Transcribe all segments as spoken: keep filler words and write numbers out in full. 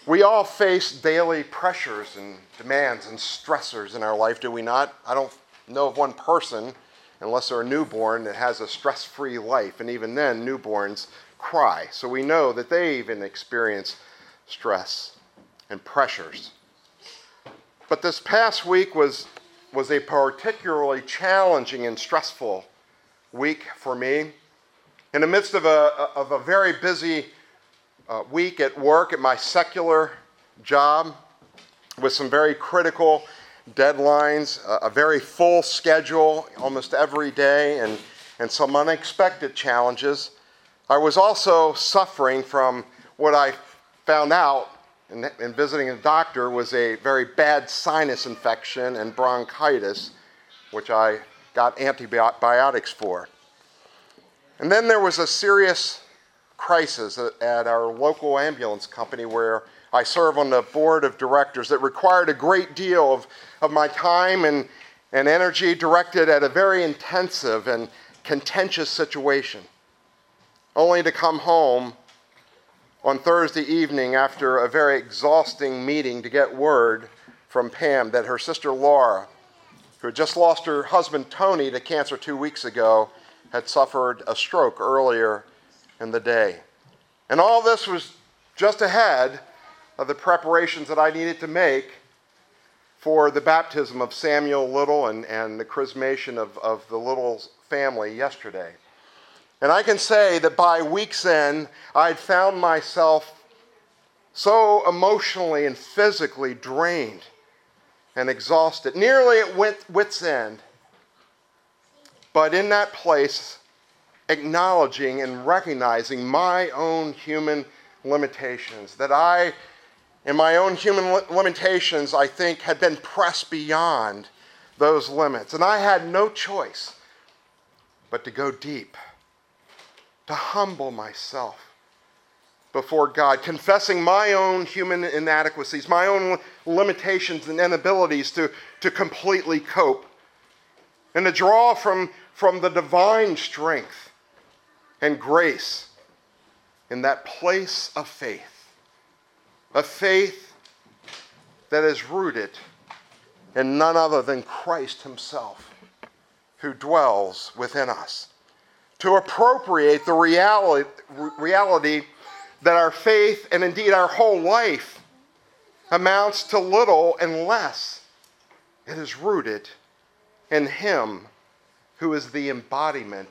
We all face daily pressures and demands and stressors in our life, do we not? I don't know of one person, unless they're a newborn, that has a stress-free life. And even then, newborns cry. So we know that they even experience stress and pressures. But this past week was, was a particularly challenging and stressful week for me. In the midst of a, of a very busy uh, week at work, at my secular job, with some very critical deadlines, a, a very full schedule almost every day, and, and some unexpected challenges, I was also suffering from what I found out in, in visiting a doctor was a very bad sinus infection and bronchitis, which I got antibiotics for. And then there was a serious crisis at, at our local ambulance company where I serve on the board of directors that required a great deal of, of my time and, and energy directed at a very intensive and contentious situation, only to come home on Thursday evening after a very exhausting meeting to get word from Pam that her sister Laura, who had just lost her husband Tony to cancer two weeks ago, had suffered a stroke earlier in the day. And all this was just ahead of the preparations that I needed to make for the baptism of Samuel Little and, and the chrismation of, of the Little family yesterday. And I can say that by week's end, I'd found myself so emotionally and physically drained and exhausted, nearly at wit- wit's end. But in that place, acknowledging and recognizing my own human limitations, that I, in my own human li- limitations, I think had been pressed beyond those limits. And I had no choice but to go deep, to humble myself before God, confessing my own human inadequacies, my own limitations and inabilities to, to completely cope, and to draw from, from the divine strength and grace in that place of faith, a faith that is rooted in none other than Christ himself, who dwells within us, to appropriate the reality, reality that our faith and indeed our whole life amounts to little unless it is rooted in him who is the embodiment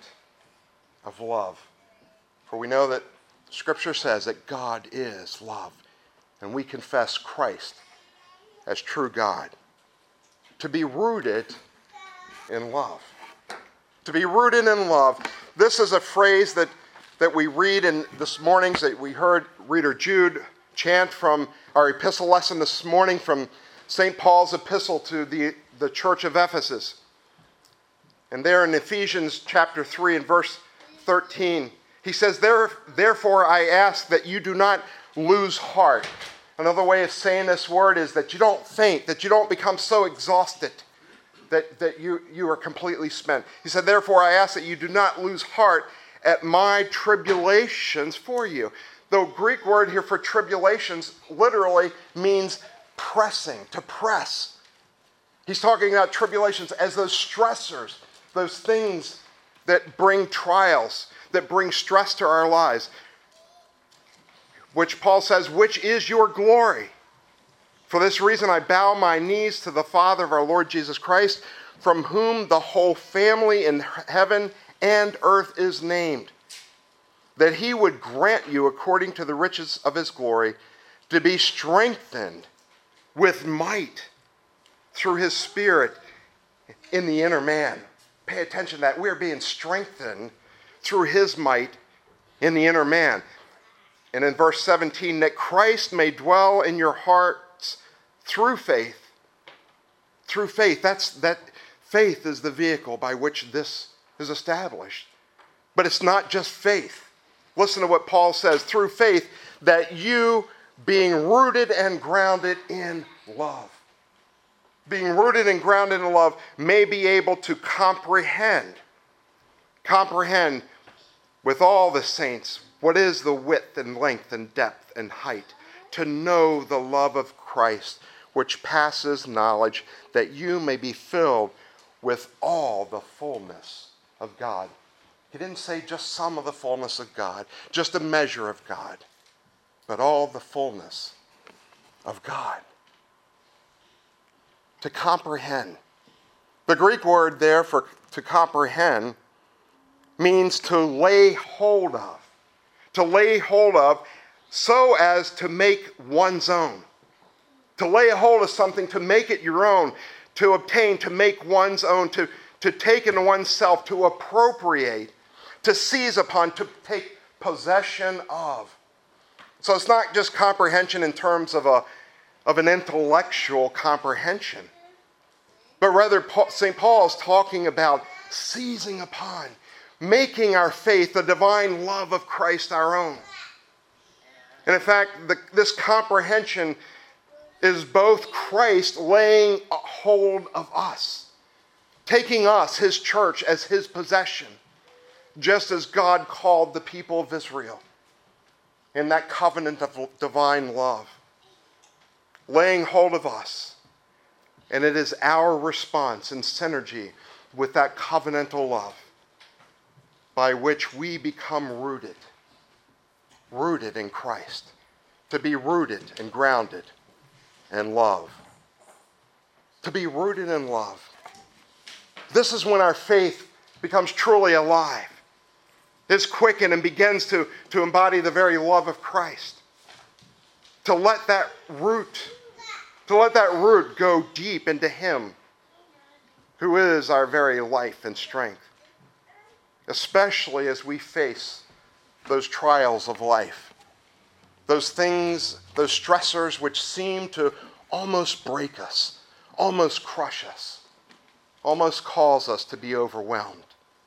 of love. For we know that Scripture says that God is love, and we confess Christ as true God. To be rooted in love. To be rooted in love. This is a phrase that, that we read in this morning's, that we heard Reader Jude chant from our epistle lesson this morning from Saint Paul's epistle to the, the church of Ephesus. And there in Ephesians chapter three and verse thirteen, he says, there, therefore I ask that you do not lose heart. Another way of saying this word is that you don't faint, that you don't become so exhausted that, that you, you are completely spent. He said, therefore I ask that you do not lose heart at my tribulations for you. The Greek word here for tribulations literally means pressing, to press. He's talking about tribulations as those stressors, those things that bring trials, that bring stress to our lives, which Paul says, which is your glory. For this reason I bow my knees to the Father of our Lord Jesus Christ, from whom the whole family in heaven and earth is named, that he would grant you, according to the riches of his glory, to be strengthened with might through his Spirit in the inner man. Pay attention to that. We are being strengthened through his might in the inner man. And in verse seventeen, that Christ may dwell in your hearts through faith. Through faith. That's, that faith is the vehicle by which this is established. But it's not just faith. Listen to what Paul says. Through faith, that you, being rooted and grounded in love, being rooted and grounded in love, may be able to comprehend, comprehend with all the saints what is the width and length and depth and height, to know the love of Christ, which passes knowledge, that you may be filled with all the fullness of God. He didn't say just some of the fullness of God, just a measure of God, but all the fullness of God. To comprehend. The Greek word there for to comprehend means to lay hold of. To lay hold of so as to make one's own. To lay hold of something, to make it your own, to obtain, to make one's own, to, to take into oneself, to appropriate, to seize upon, to take possession of. So it's not just comprehension in terms of, a, of an intellectual comprehension, but rather Saint Paul is talking about seizing upon, making our faith, the divine love of Christ, our own. And in fact, the, this comprehension is both Christ laying hold of us, taking us, his church, as his possession, just as God called the people of Israel in that covenant of divine love, laying hold of us. And it is our response in synergy with that covenantal love by which we become rooted, rooted in Christ, to be rooted and grounded in love. To be rooted in love. This is when our faith becomes truly alive, is quickened and begins to, to embody the very love of Christ. To let that root, to let that root go deep into him who is our very life and strength. Especially as we face those trials of life. Those things, those stressors which seem to almost break us, almost crush us, almost cause us to be overwhelmed.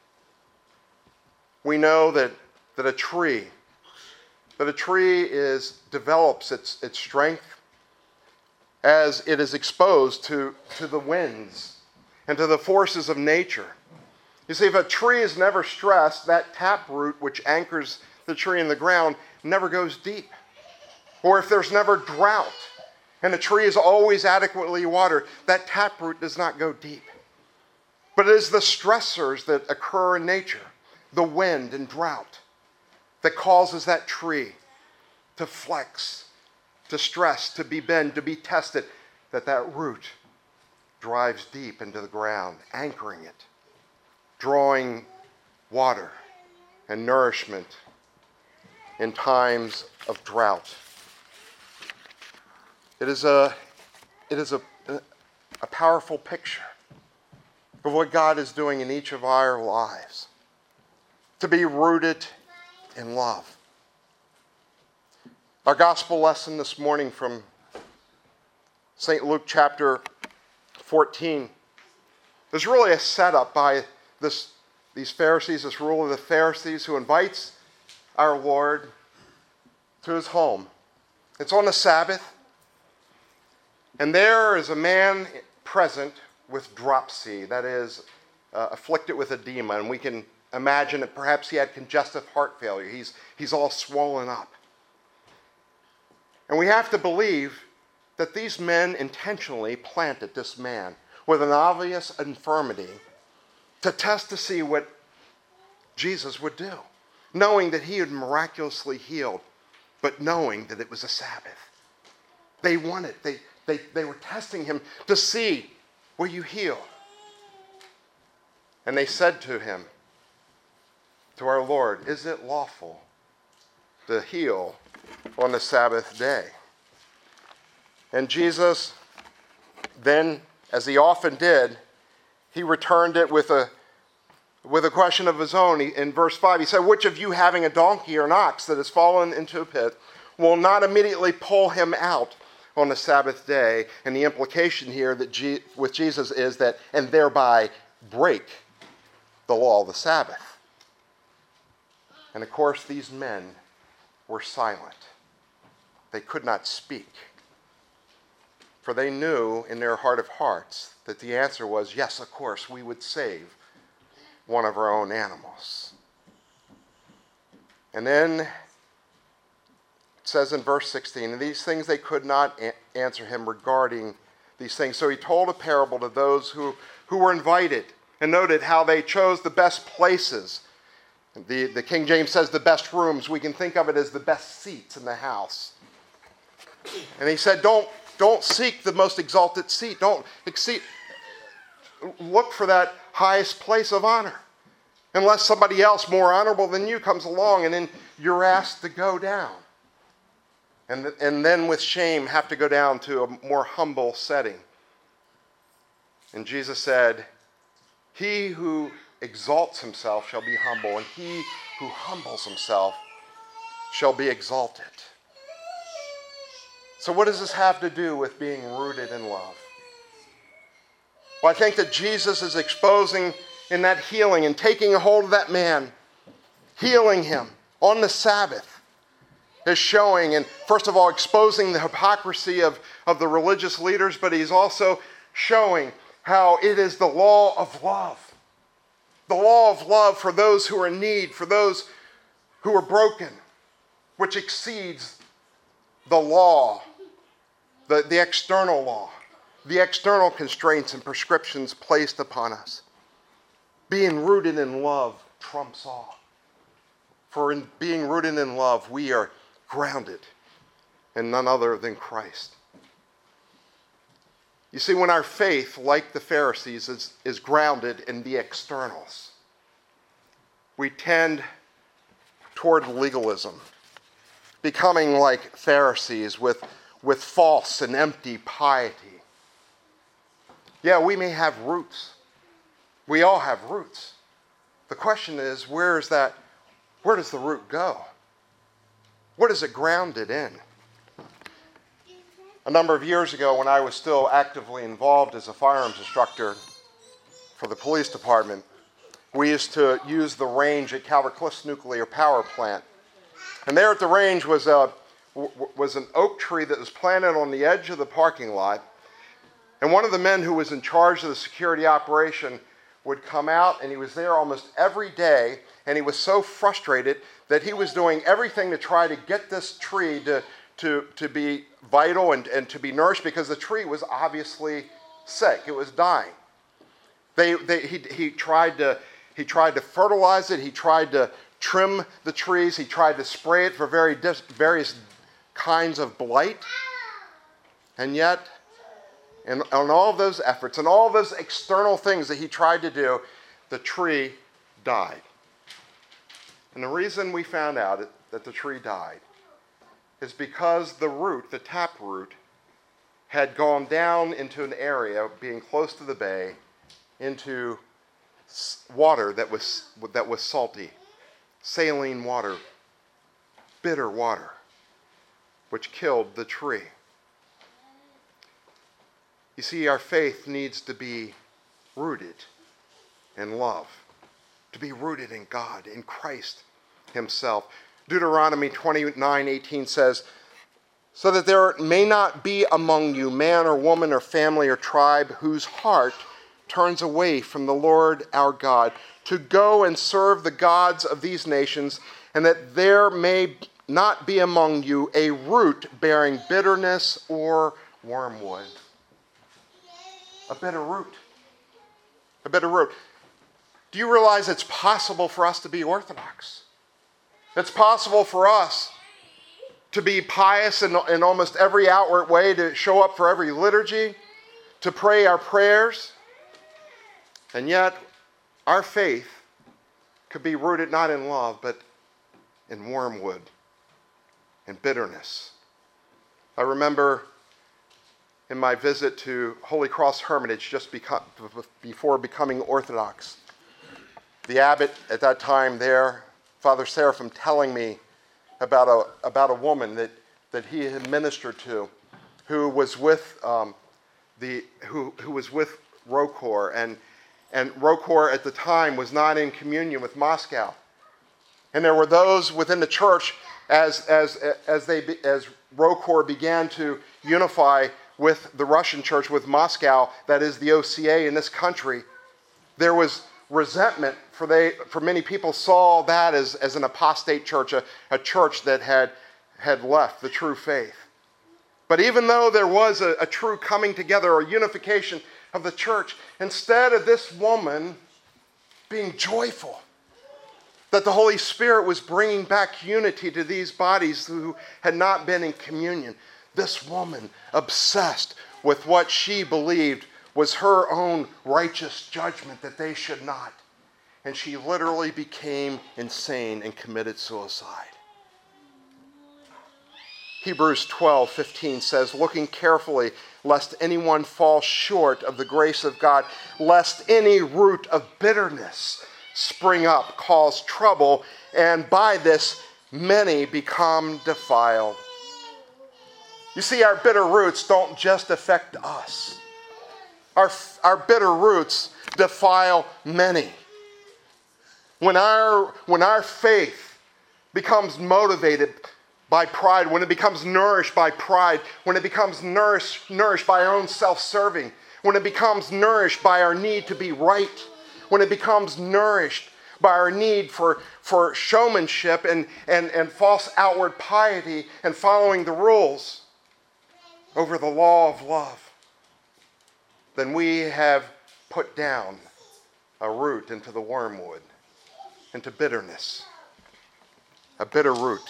We know that, that a tree, that a tree is, develops its, its strength as it is exposed to, to the winds and to the forces of nature. You see, if a tree is never stressed, that taproot which anchors the tree in the ground never goes deep. Or if there's never drought and the tree is always adequately watered, that taproot does not go deep. But it is the stressors that occur in nature, the wind and drought, that causes that tree to flex, to stress, to be bent, to be tested, that that root drives deep into the ground, anchoring it, drawing water and nourishment in times of drought. It is a, it is a, a powerful picture of what God is doing in each of our lives. To be rooted in love. Our gospel lesson this morning from Saint Luke chapter fourteen is really a setup by this, these Pharisees, this ruler of the Pharisees who invites our Lord to his home. It's on the Sabbath. And there is a man present with dropsy, that is, uh, afflicted with edema. And we can imagine that perhaps he had congestive heart failure. He's, he's all swollen up. And we have to believe that these men intentionally planted this man with an obvious infirmity to test to see what Jesus would do, knowing that he had miraculously healed, but knowing that it was a Sabbath. They wanted, they, they, they were testing him to see, will you heal? And they said to him, to our Lord, is it lawful to heal on the Sabbath day? And Jesus then, as he often did, he returned it with a with a question of his own. He, in verse five, he said, which of you having a donkey or an ox that has fallen into a pit will not immediately pull him out on the Sabbath day? And the implication here that G- with Jesus is that, and thereby break the law of the Sabbath. And of course, these men were silent. They could not speak. For they knew in their heart of hearts that the answer was, yes, of course, we would save one of our own animals. And then it says in verse sixteen, and these things they could not a- answer him regarding these things. So he told a parable to those who, who were invited, and noted how they chose the best places. The, the King James says the best rooms. We can think of it as the best seats in the house. And he said, don't, don't seek the most exalted seat. Don't exceed, look for that highest place of honor. Unless somebody else more honorable than you comes along, and then you're asked to go down. And, th- and then with shame have to go down to a more humble setting. And Jesus said, he who exalts himself shall be humble, and he who humbles himself shall be exalted. So what does this have to do with being rooted in love? Well, I think that Jesus is exposing in that healing and taking a hold of that man, healing him on the Sabbath, is showing, and first of all, exposing the hypocrisy of, of the religious leaders, but he's also showing how it is the law of love. The law of love for those who are in need, for those who are broken, which exceeds the law, the, the external law, the external constraints and prescriptions placed upon us. Being rooted in love trumps all. For in being rooted in love, we are grounded in none other than Christ. You see, when our faith, like the Pharisees, is, is grounded in the externals, we tend toward legalism, becoming like Pharisees with, with false and empty piety. Yeah, we may have roots. We all have roots. The question is, where is that, where does the root go? What is it grounded in? A number of years ago, when I was still actively involved as a firearms instructor for the police department, we used to use the range at Calvert Cliffs Nuclear Power Plant. And there at the range was, a, was an oak tree that was planted on the edge of the parking lot. And one of the men who was in charge of the security operation would come out, and he was there almost every day, and he was so frustrated that he was doing everything to try to get this tree to, to, to be vital and, and to be nourished, because the tree was obviously sick. It was dying. They, they, he, he, tried to, he tried to fertilize it. He tried to trim the trees. He tried to spray it for very dis, various kinds of blight. And yet, in, on all of those efforts and all those external things that he tried to do, the tree died. And the reason we found out that the tree died is because the root, the tap root, had gone down into an area, being close to the bay, into water that was, that was salty, saline water, bitter water, which killed the tree. You see, our faith needs to be rooted in love, to be rooted in God, in Christ himself. Deuteronomy twenty-nine eighteen says, so that there may not be among you man or woman or family or tribe whose heart turns away from the Lord our God to go and serve the gods of these nations, and that there may not be among you a root bearing bitterness or wormwood. A bitter root. A bitter root. Do you realize it's possible for us to be Orthodox? It's possible for us to be pious in, in almost every outward way, to show up for every liturgy, to pray our prayers. And yet, our faith could be rooted not in love, but in wormwood and bitterness. I remember in my visit to Holy Cross Hermitage just beco- before becoming Orthodox, the abbot at that time there, Father Seraphim, telling me about a about a woman that, that he had ministered to, who was with um, the who who was with Rokor, and and Rokor at the time was not in communion with Moscow, and there were those within the church as as as they as Rokor began to unify with the Russian church, with Moscow, that is the O C A in this country. There was resentment, for they for many people saw that as, as an apostate church, a, a church that had had left the true faith. But even though there was a, a true coming together or unification of the church, instead of this woman being joyful that the Holy Spirit was bringing back unity to these bodies who had not been in communion, this woman, obsessed with what she believed was her own righteous judgment that they should not. And she literally became insane and committed suicide. Hebrews twelve fifteen says, looking carefully lest anyone fall short of the grace of God, lest any root of bitterness spring up, cause trouble, and by this many become defiled. You see, our bitter roots don't just affect us. Our, our bitter roots defile many. When our, when our faith becomes motivated by pride, when it becomes nourished by pride, when it becomes nourished, nourished by our own self-serving, when it becomes nourished by our need to be right, when it becomes nourished by our need for, for showmanship and, and, and false outward piety and following the rules over the law of love, then we have put down a root into the wormwood, into bitterness, a bitter root.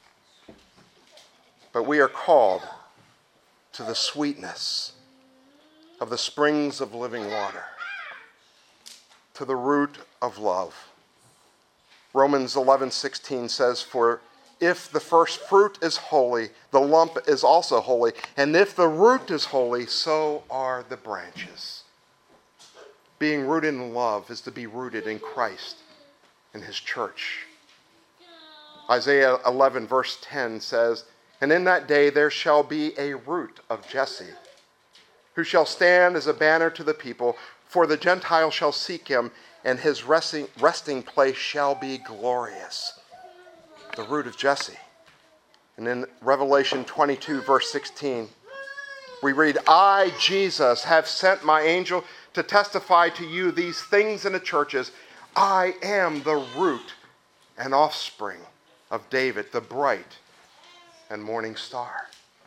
But we are called to the sweetness of the springs of living water, to the root of love. Romans eleven sixteen says, for if the first fruit is holy, the lump is also holy, and if the root is holy, so are the branches. Being rooted in love is to be rooted in Christ and his church. Isaiah eleven verse ten says, and in that day there shall be a root of Jesse, who shall stand as a banner to the people, for the Gentiles shall seek him, and his resting, resting place shall be glorious. The root of Jesse. And in Revelation twenty-two, verse sixteen, we read, I, Jesus, have sent my angel to testify to you these things in the churches. I am the root and offspring of David, the bright and morning star.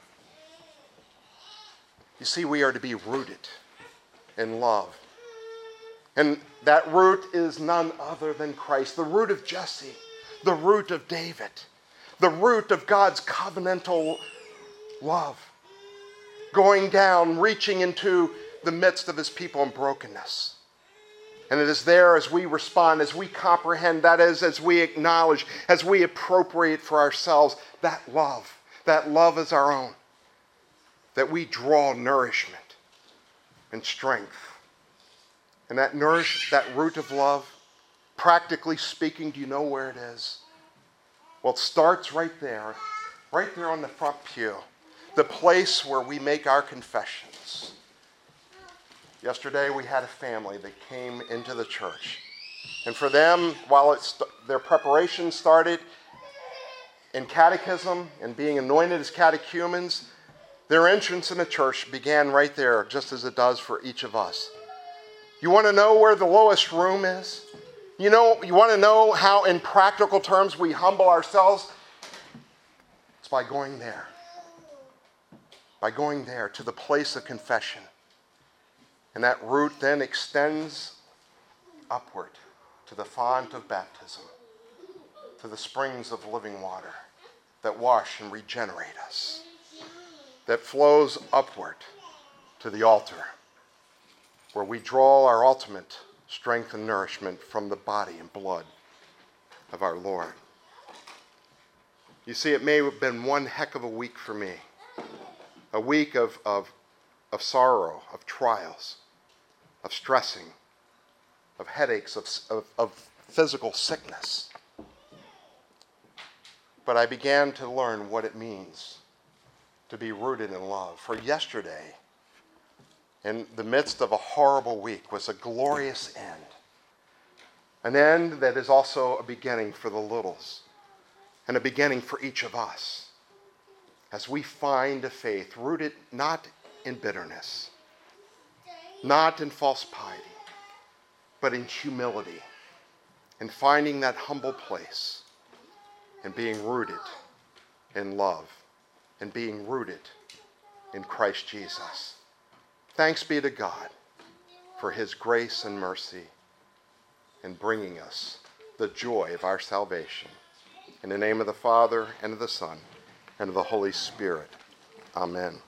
You see, we are to be rooted in love. And that root is none other than Christ, the root of Jesse, the root of David, the root of God's covenantal love, going down, reaching into the midst of his people in brokenness. And it is there as we respond, as we comprehend, that is, as we acknowledge, as we appropriate for ourselves that love, that love is our own, that we draw nourishment and strength. And that nourish, that root of love, practically speaking, do you know where it is? Well, it starts right there, right there on the front pew, the place where we make our confessions. Yesterday we had a family that came into the church. And for them, while it's, their preparation started in catechism and being anointed as catechumens, their entrance in the church began right there, just as it does for each of us. You want to know where the lowest room is? You know, you want to know how in practical terms we humble ourselves? It's by going there. By going there to the place of confession. And that root then extends upward to the font of baptism, to the springs of living water that wash and regenerate us, that flows upward to the altar, where we draw our ultimate strength and nourishment from the body and blood of our Lord. You see, it may have been one heck of a week for me, a week of, of, of sorrow, of trials, of stressing, of headaches, of, of, of physical sickness. But I began to learn what it means to be rooted in love. For yesterday, in the midst of a horrible week, was a glorious end. An end that is also a beginning for the littles, and a beginning for each of us, as we find a faith rooted not in bitterness, not in false piety, but in humility, and finding that humble place and being rooted in love and being rooted in Christ Jesus. Thanks be to God for his grace and mercy in bringing us the joy of our salvation. In the name of the Father, and of the Son, and of the Holy Spirit. Amen.